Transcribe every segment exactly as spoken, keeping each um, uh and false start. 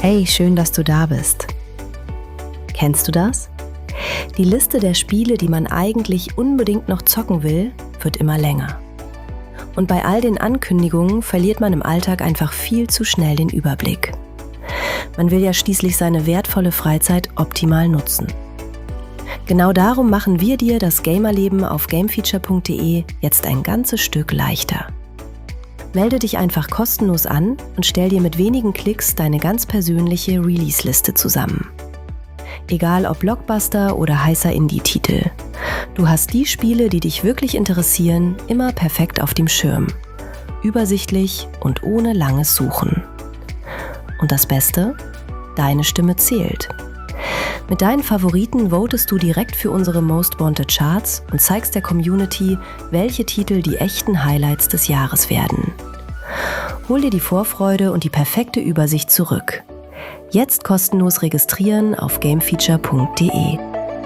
Hey, schön, dass du da bist. Kennst du das? Die Liste der Spiele, die man eigentlich unbedingt noch zocken will, wird immer länger. Und bei all den Ankündigungen verliert man im Alltag einfach viel zu schnell den Überblick. Man will ja schließlich seine wertvolle Freizeit optimal nutzen. Genau darum machen wir dir das Gamerleben auf gamefeature punkt de jetzt ein ganzes Stück leichter. Melde dich einfach kostenlos an und stell dir mit wenigen Klicks deine ganz persönliche Release-Liste zusammen. Egal ob Blockbuster oder heißer Indie-Titel. Du hast die Spiele, die dich wirklich interessieren, immer perfekt auf dem Schirm. Übersichtlich und ohne langes Suchen. Und das Beste? Deine Stimme zählt. Mit deinen Favoriten votest du direkt für unsere Most Wanted Charts und zeigst der Community, welche Titel die echten Highlights des Jahres werden. Hol dir die Vorfreude und die perfekte Übersicht zurück. Jetzt kostenlos registrieren auf gamefeature punkt de.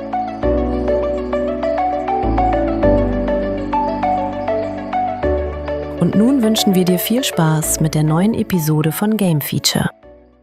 Und nun wünschen wir dir viel Spaß mit der neuen Episode von Game Feature.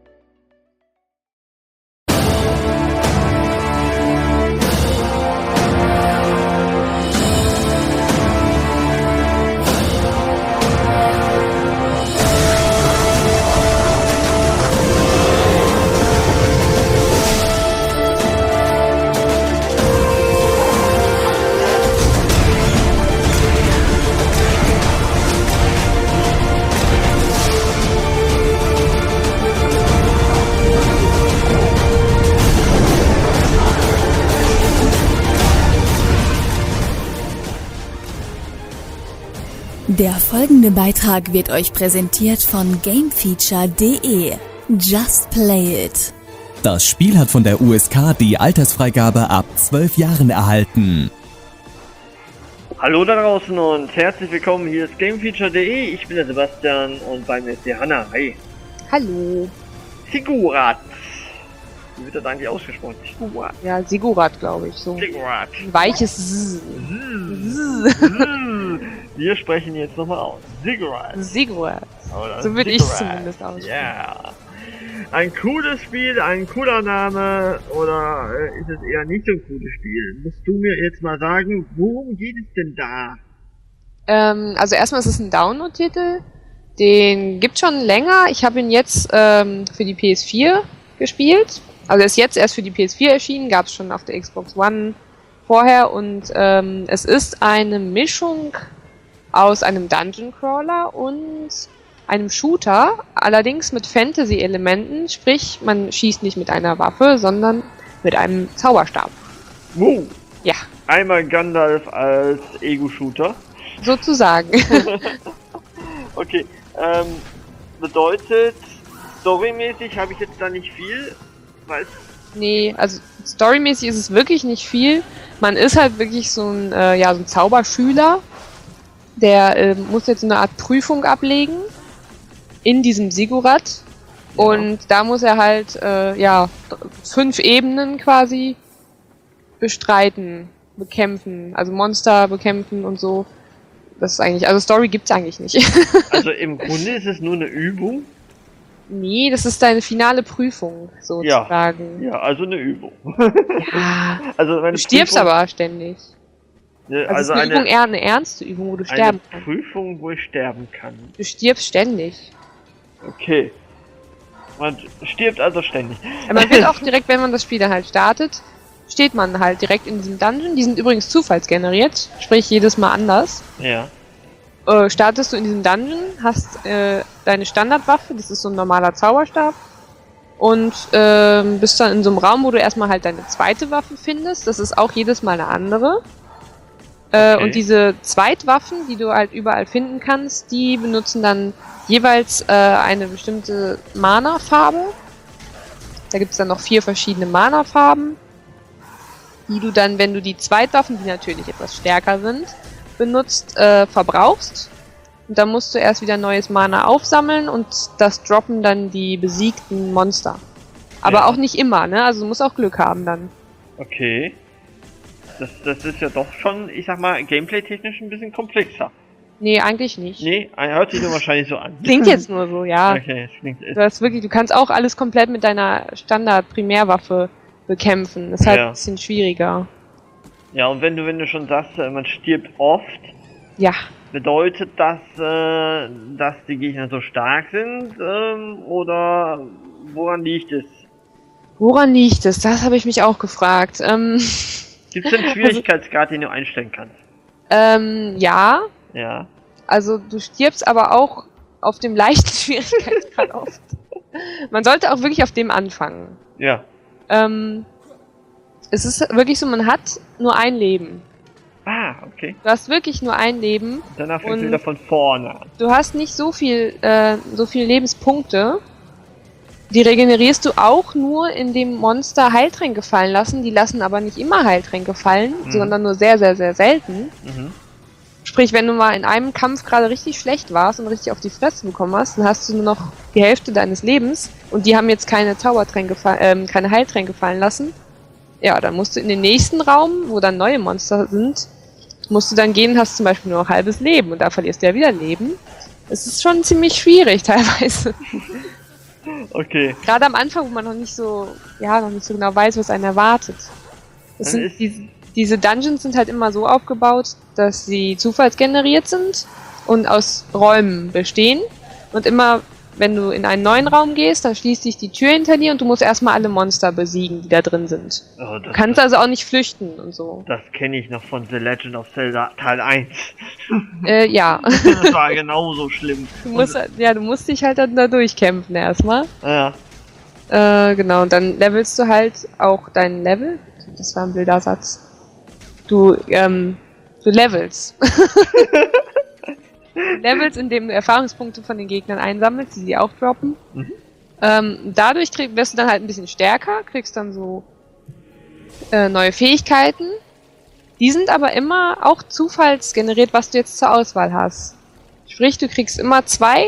Der folgende Beitrag wird euch präsentiert von gamefeature punkt de. Just play it. Das Spiel hat von der U S K die Altersfreigabe ab zwölf Jahren erhalten. Hallo da draußen und herzlich willkommen, hier ist gamefeature punkt de. Ich bin der Sebastian und bei mir ist die Hanna. Hi. Hallo. Sigurat. Wie wird das eigentlich ausgesprochen? Sigurat. Ja, Sigurat, glaube ich. So. Sigurat. Ein weiches Z. Wir sprechen jetzt nochmal aus. Sigurat. Sigurat. Oder so würde ich Sigurat. zumindest aussprechen. Ja. Yeah. Ein cooles Spiel, ein cooler Name, oder äh, ist es eher nicht so ein cooles Spiel? Musst du mir jetzt mal sagen, worum geht es denn da? Ähm, also erstmal ist es ein Download-Titel. Den gibt schon länger. Ich habe ihn jetzt ähm, für die P S vier gespielt. Also er ist jetzt erst für die P S vier erschienen, gab es schon auf der Xbox One vorher. Und ähm, es ist eine Mischung aus einem Dungeon Crawler und einem Shooter, allerdings mit Fantasy-Elementen, sprich, man schießt nicht mit einer Waffe, sondern mit einem Zauberstab. Wow. Ja. Einmal Gandalf als Ego-Shooter. Sozusagen. Okay, ähm, bedeutet, storymäßig habe ich jetzt da nicht viel, weil... Nee, also storymäßig ist es wirklich nicht viel. Man ist halt wirklich so ein, äh, ja, so ein Zauberschüler, der äh, muss jetzt eine Art Prüfung ablegen in diesem Sigurat. Ja. Und da muss er halt, äh, ja, fünf Ebenen quasi bestreiten, bekämpfen, also Monster bekämpfen und so. Das ist eigentlich, also Story gibt's eigentlich nicht. Also im Grunde ist es nur eine Übung? Nee, das ist deine finale Prüfung, sozusagen. Ja, ja, also eine Übung. Ja, also du stirbst Prüfung, aber ständig. Ja, also, also es ist eine, eine Übung eher eine ernste Übung, wo du sterben kannst. Eine Prüfung, wo ich sterben kann. Du stirbst ständig. Okay. Man stirbt also ständig. Ja, man wird auch direkt, wenn man das Spiel dann halt startet, steht man halt direkt in diesem Dungeon. Die sind übrigens zufallsgeneriert, sprich jedes Mal anders. Ja. Äh, startest du in diesem Dungeon, hast äh, deine Standardwaffe, das ist so ein normaler Zauberstab. Und äh, bist dann in so einem Raum, wo du erstmal halt deine zweite Waffe findest. Das ist auch jedes Mal eine andere. Äh, okay. Und diese Zweitwaffen, die du halt überall finden kannst, die benutzen dann jeweils äh, eine bestimmte Mana-Farbe. Da gibt es dann noch vier verschiedene Mana-Farben, die du dann, wenn du die Zweitwaffen, die natürlich etwas stärker sind, benutzt, äh, verbrauchst. Und dann musst du erst wieder neues Mana aufsammeln und das droppen dann die besiegten Monster. Aber ja. Auch nicht immer, ne? Also du musst auch Glück haben dann. Okay. Das, das ist ja doch schon, ich sag mal, gameplay-technisch ein bisschen komplexer. Nee, eigentlich nicht. Nee, hört sich nur wahrscheinlich so an. Klingt jetzt nur so, ja. Okay, es klingt... Du hast wirklich, du kannst auch alles komplett mit deiner Standard-Primärwaffe bekämpfen. Das ist halt Ja. ein bisschen schwieriger. Ja, und wenn du, wenn du schon sagst, äh, man stirbt oft, Ja. bedeutet das, äh, dass die Gegner so stark sind, ähm, oder woran liegt es? Woran liegt es? Das habe ich mich auch gefragt. Ähm, Gibt es einen Schwierigkeitsgrad, den du einstellen kannst? ähm, ja. Ja. Also du stirbst aber auch auf dem leichten Schwierigkeitsgrad oft. Man sollte auch wirklich auf dem anfangen. Ja. Ähm, es ist wirklich so, man hat nur ein Leben. Ah, okay. Du hast wirklich nur ein Leben. Danach fängst Und- du wieder von vorne an. Du hast nicht so viel, äh, so viele Lebenspunkte. Die regenerierst du auch nur, indem Monster Heiltränke fallen lassen. Die lassen aber nicht immer Heiltränke fallen, Mhm. sondern nur sehr, sehr, sehr selten. Mhm. Sprich, wenn du mal in einem Kampf gerade richtig schlecht warst und richtig auf die Fresse bekommen hast, dann hast du nur noch die Hälfte deines Lebens und die haben jetzt keine Zaubertränke, fa- ähm, keine Heiltränke fallen lassen. Ja, dann musst du in den nächsten Raum, wo dann neue Monster sind, musst du dann gehen und hast zum Beispiel nur noch halbes Leben und da verlierst du ja wieder Leben. Es ist schon ziemlich schwierig teilweise. Okay. Gerade am Anfang, wo man noch nicht so, ja, noch nicht so genau weiß, was einen erwartet. Es Dann sind ist- diese, diese Dungeons sind halt immer so aufgebaut, dass sie zufallsgeneriert sind und aus Räumen bestehen. Und immer, wenn du in einen neuen Raum gehst, dann schließt sich die Tür hinter dir und du musst erstmal alle Monster besiegen, die da drin sind. Oh, Du das, kannst also auch nicht flüchten und so. das kenne ich noch von The Legend of Zelda Teil eins. Äh, ja. Das war genauso schlimm. Du musst, ja, du musst dich halt dann da durchkämpfen erstmal. Ja. Äh, genau, und dann levelst du halt auch dein Level. Das war ein blöder Satz. Du, ähm, du levelst. Du levelst, indem du Erfahrungspunkte von den Gegnern einsammelst, die sie auch droppen. Mhm. Ähm, dadurch krieg, wirst du dann halt ein bisschen stärker, kriegst dann so äh, neue Fähigkeiten. Die sind aber immer auch zufallsgeneriert, was du jetzt zur Auswahl hast. Sprich, du kriegst immer zwei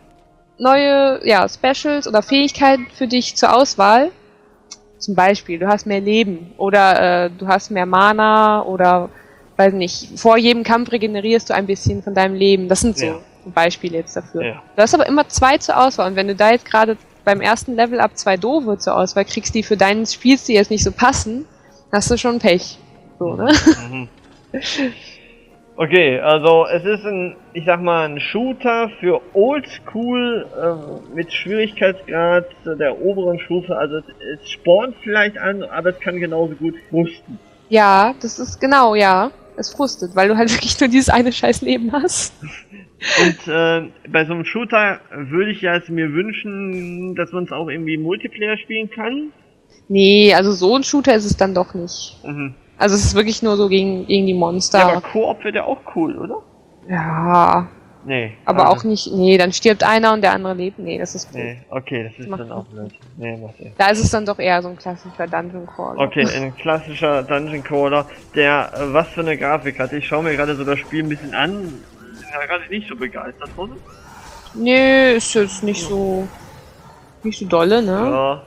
neue, ja, Specials oder Fähigkeiten für dich zur Auswahl. Zum Beispiel, du hast mehr Leben oder äh, du hast mehr Mana oder, weiß nicht, vor jedem Kampf regenerierst du ein bisschen von deinem Leben. Das sind so Ja. Beispiele jetzt dafür. Ja. Du hast aber immer zwei zur Auswahl und wenn du da jetzt gerade beim ersten Level ab zwei doofe zur Auswahl kriegst, die für deinen Spielstil jetzt nicht so passen, hast du schon Pech. So, ne? Mhm. Okay, also es ist ein, ich sag mal, ein Shooter für Oldschool äh, mit Schwierigkeitsgrad der oberen Stufe. Also es, es spornt vielleicht an, aber es kann genauso gut frusten. Ja, das ist genau, ja. Es frustet, weil du halt wirklich nur dieses eine scheiß Leben hast. Und äh, bei so einem Shooter würde ich ja es mir wünschen, dass man es auch irgendwie Multiplayer spielen kann. Nee, also so ein Shooter ist es dann doch nicht. Mhm. Also es ist wirklich nur so gegen, gegen die Monster. Ja, aber Koop wird ja auch cool, oder? Ja, Nee. aber also- auch nicht, nee, dann stirbt einer und der andere lebt. Nee, das ist blöd. Nee, okay, das ist Macht dann auch blöd. Nee, macht Sinn. Da ist es dann doch eher so ein klassischer Dungeon Crawler. Okay, ein klassischer Dungeon Crawler, der äh, was für eine Grafik hat. Ich schaue mir gerade so das Spiel ein bisschen an. Bin ja gerade nicht so begeistert von. Nee, ist jetzt nicht so, nicht so dolle, ne? Ja.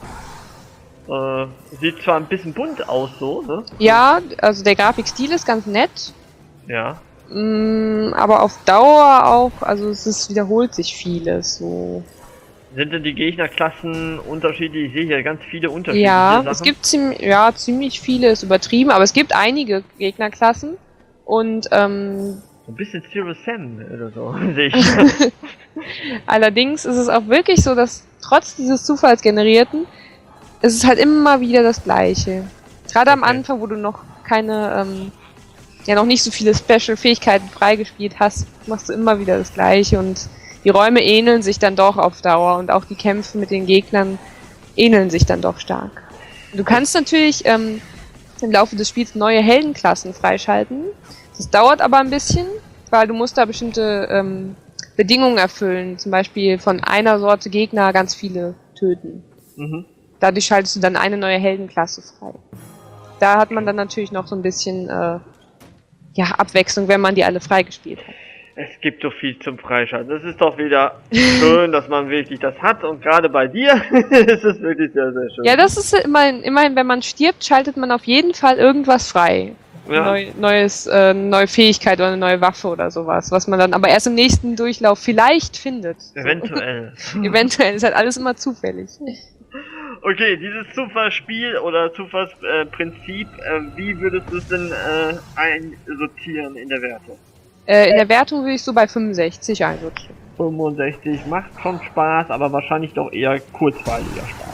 Äh, sieht zwar ein bisschen bunt aus, so, ne? Ja, also der Grafikstil ist ganz nett. Ja. Mm, aber auf Dauer auch, also es ist, wiederholt sich vieles so. Sind denn die Gegnerklassen unterschiedlich? Ich sehe hier ganz viele unterschiedliche Ja, Sachen. es gibt ziemlich, ja, ziemlich viele, ist übertrieben, aber es gibt einige Gegnerklassen und ähm, So ein bisschen Zero Sam oder so, sehe ich. allerdings ist es auch wirklich so, dass trotz dieses Zufallsgenerierten ist es halt immer wieder das Gleiche. Gerade am Okay. Anfang, wo du noch keine, ähm, ja noch nicht so viele Special-Fähigkeiten freigespielt hast, machst du immer wieder das Gleiche und die Räume ähneln sich dann doch auf Dauer und auch die Kämpfe mit den Gegnern ähneln sich dann doch stark. Du kannst natürlich ähm, im Laufe des Spiels neue Heldenklassen freischalten. Das dauert aber ein bisschen, weil du musst da bestimmte ähm, Bedingungen erfüllen. Zum Beispiel von einer Sorte Gegner ganz viele töten. Mhm. Dadurch schaltest du dann eine neue Heldenklasse frei. Da hat man dann natürlich noch so ein bisschen äh, ja, Abwechslung, wenn man die alle freigespielt hat. Es gibt so viel zum Freischalten. Das ist doch wieder schön, dass man wirklich das hat. Und gerade bei dir ist es wirklich sehr, sehr schön. Ja, das ist immerhin, immerhin, wenn man stirbt, schaltet man auf jeden Fall irgendwas frei. Ja. Neu, neues, äh, neue Fähigkeit oder eine neue Waffe oder sowas, was man dann aber erst im nächsten Durchlauf vielleicht findet. Eventuell. So. Eventuell, ist halt alles immer zufällig. Okay, dieses Zufallsspiel oder Zufallsprinzip, äh, wie würdest du es denn äh, einsortieren in der Wertung? Äh, in der Wertung würde ich so bei fünfundsechzig einsortieren. fünfundsechzig, macht schon Spaß, aber wahrscheinlich doch eher kurzweiliger Spaß.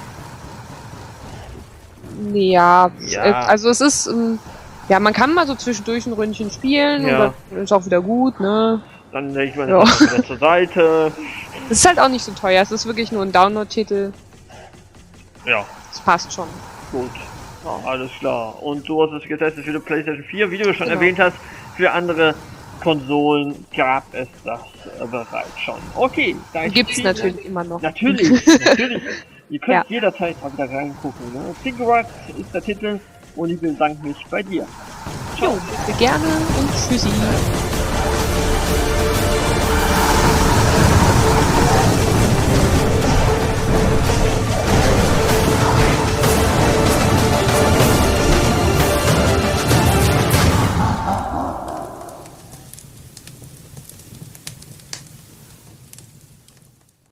Ja, Ja. äh, also es ist, ähm, ja, man kann mal so zwischendurch ein Ründchen spielen Ja. und dann ist auch wieder gut, ne? Dann legt man Ja. das wieder zur Seite. Es ist halt auch nicht so teuer, es ist wirklich nur ein Download-Titel. Ja, Das passt schon. gut. Ja, alles klar. Und du hast es getestet für die PlayStation vier, wie du schon Genau. erwähnt hast, für andere Konsolen gab es das äh, bereits schon. Okay, da Gibt's natürlich immer noch. Natürlich, natürlich. Ihr könnt Ja. jederzeit mal wieder reingucken. Ne? Cigarette ist der Titel und ich bedanke mich bei dir. Jo, bitte gerne und tschüssi.